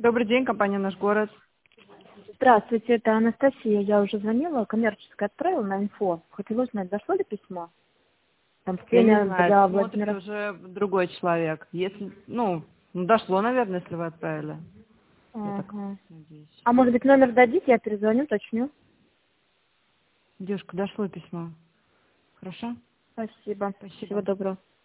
Добрый день, компания «Наш город». Здравствуйте, это Анастасия. Я уже звонила, коммерческое отправила на инфо. Хотела узнать, дошло ли письмо? Там Я не премия знаю, для смотрит Владимира. уже другой человек. Если, дошло, наверное, если вы отправили. Я так Ага. надеюсь. А может быть номер дадите, я перезвоню, уточню. Девушка, дошло письмо. Хорошо? Спасибо. Всего Спасибо. доброго.